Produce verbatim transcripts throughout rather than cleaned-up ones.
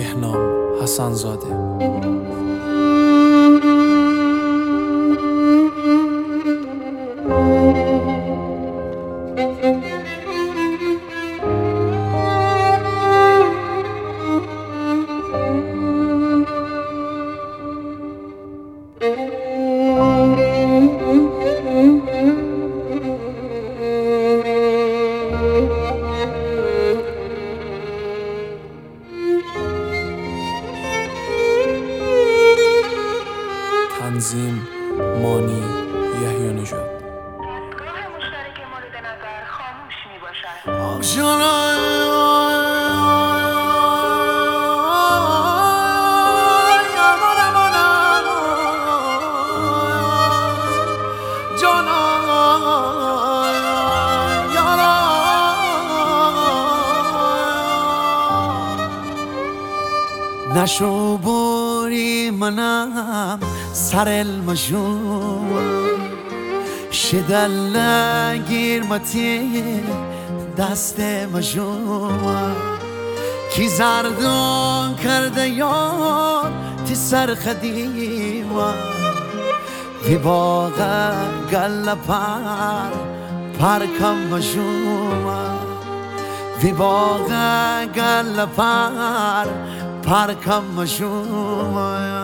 بهنام حسن‌زاده. تنظیم مانی یحیی نژاد. دستگاه مشترک مورد نظر خاموش میباشد. نشو بوری منم سر المجون شدل گیرمتی دست مجون کی زردون کرده یار تی سر خدیما وی باغ گل پر پرکم مجون وی باغ گل پر پرکم مجون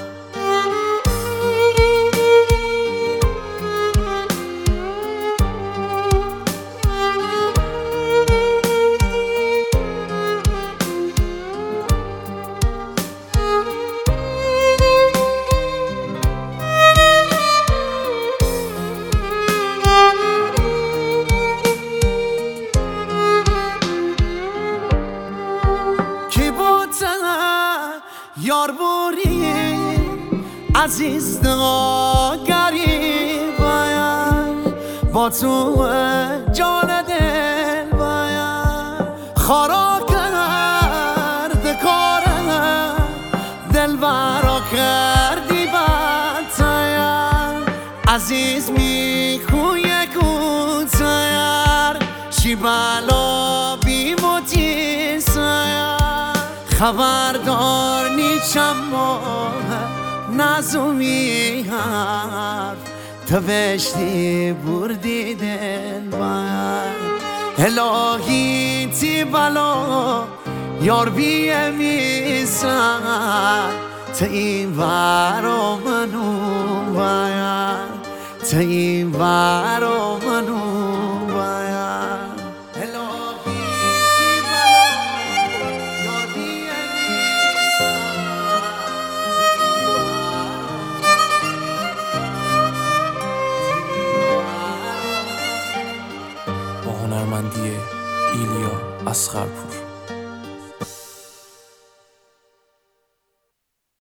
یار بوری عزیز داگری باید با تو جان دل باید خارا کرد کارم دل برا کردی بدتاید عزیز میکوی کوتایر چی بلا بیموتی ساید خبردار نیچم ماه نزومی حرف تا بشتی بردی دل باید الهی تی بلا یار بیه میسر تا این برا منو باید تا این برا منو باید با هنرمندی ایلیا اصغرپور.